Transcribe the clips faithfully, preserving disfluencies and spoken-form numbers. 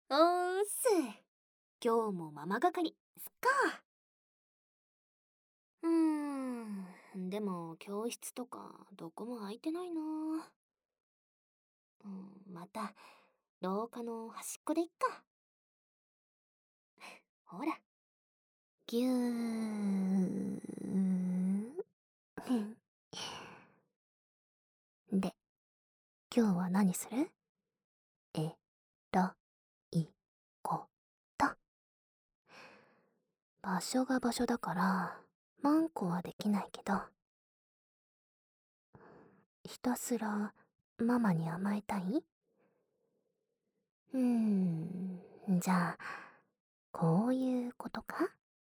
おーっす。今日もママ係、すっか。うーん、でも教室とかどこも空いてないな。うん、また、廊下の端っこでいっか。ほら。ぎゅー。で、今日は何する？えらいこと。場所が場所だから、マンコはできないけど、ひたすらママに甘えたい？うーん、じゃあ、こういうことか？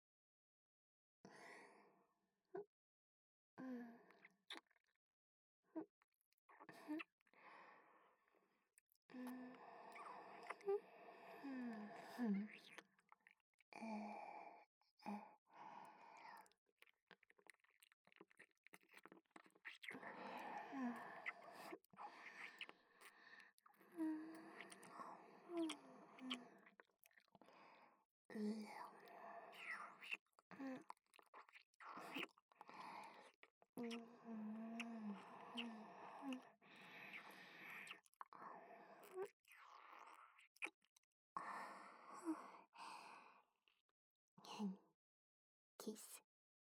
キス。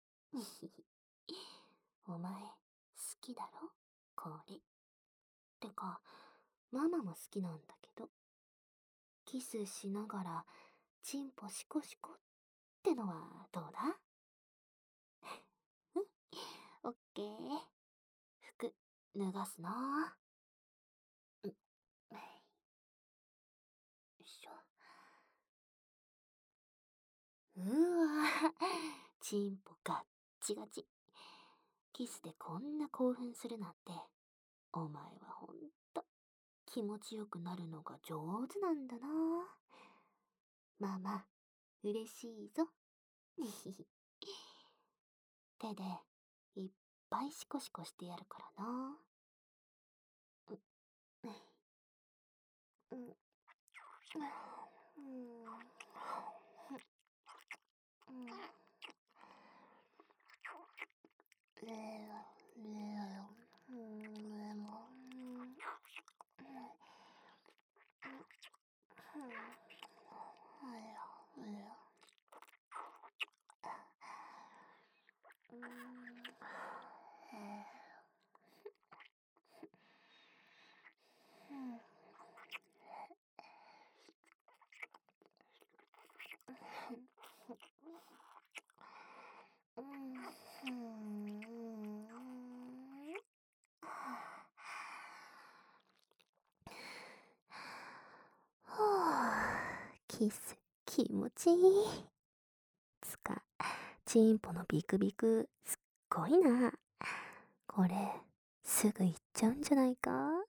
お前、好きだろこれ。てか、ママも好きなんだけど。キスしながら、チンポシコシコってのはどうだ？うん、オッケー。服、脱がすな。うん、よいしょ。うわぁ、チンポガッチガチ。キスでこんな興奮するなんて、お前はほんと気持ちよくなるのが上手なんだな。ママ、嬉しいぞ。手でいっぱいシコシコしてやるからな。うん、うん、キス気持ちいい。つか、チンポのビクビクすっごいな。これ、すぐ行っちゃうんじゃないか？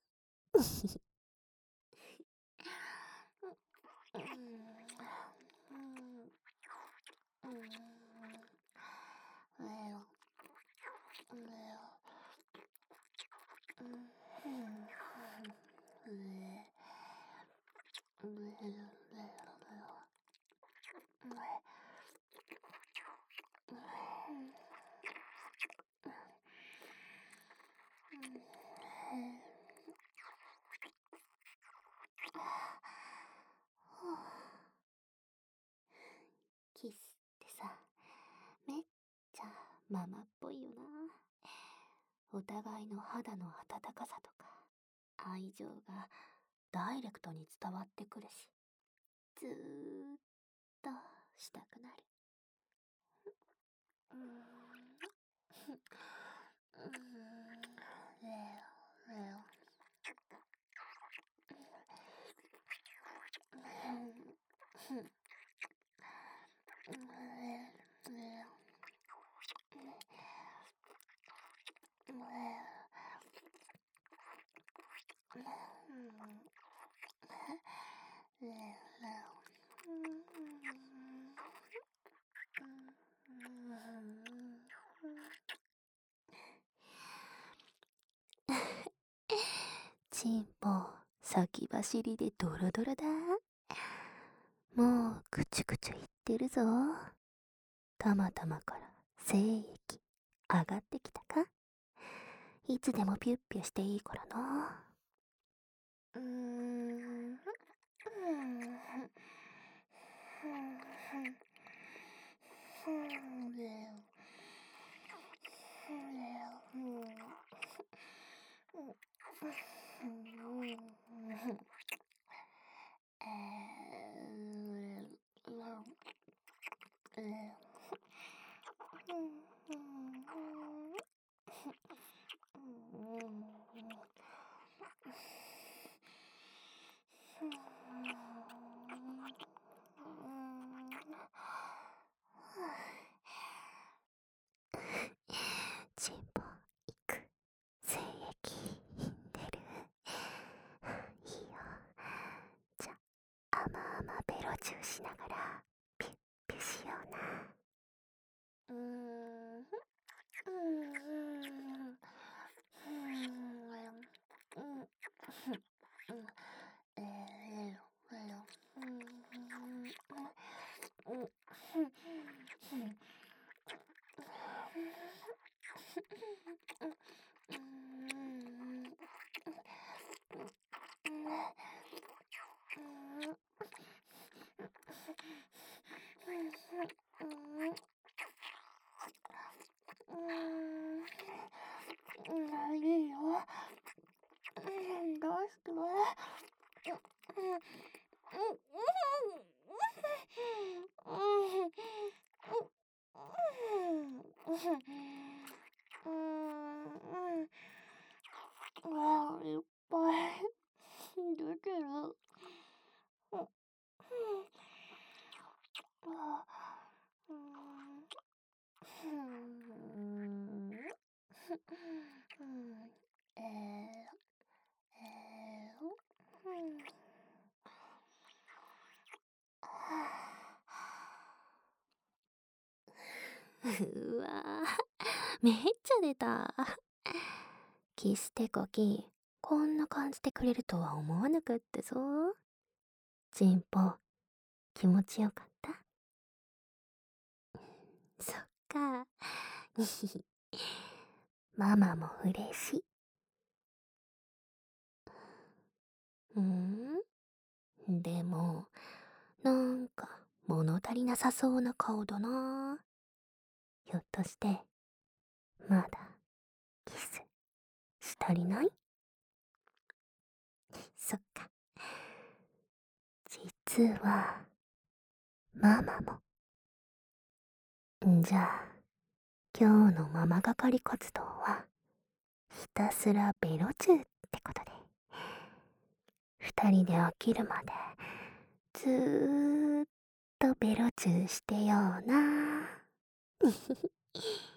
キスってさ、めっちゃママっぽいよな。お互いの肌の温かさとか愛情がダイレクトに伝わってくるし、ずーっとしたくなる。うーん、うーん、レオレオ、うん、うん、チンポ先走りでドロドロだ。 もうぐちゅぐちゅ言ってるぞ。たまたまから精液上がってきたか？いつでもピュッピュしていいからな。うーん。チンポいく。精液出る。いいよ。じゃ、甘々ベロチューしながらピュッピュしような。うーん。うーん。いいよ。どうして？あー、いっぱい出てる。うわぁ、めっちゃ出た。キステコキ、こんな感じでくれるとは思わなかったぞ。チンポ、気持ちよかった？そっか。ママも嬉しい。ん？でも、なんか物足りなさそうな顔だな。ひょっとして、まだキスし足りない？そっか。実は、ママも。んじゃあ、今日のママ係活動は、ひたすらベロチューってことで、二人で飽きるまで、ずーっとベロチューしてような。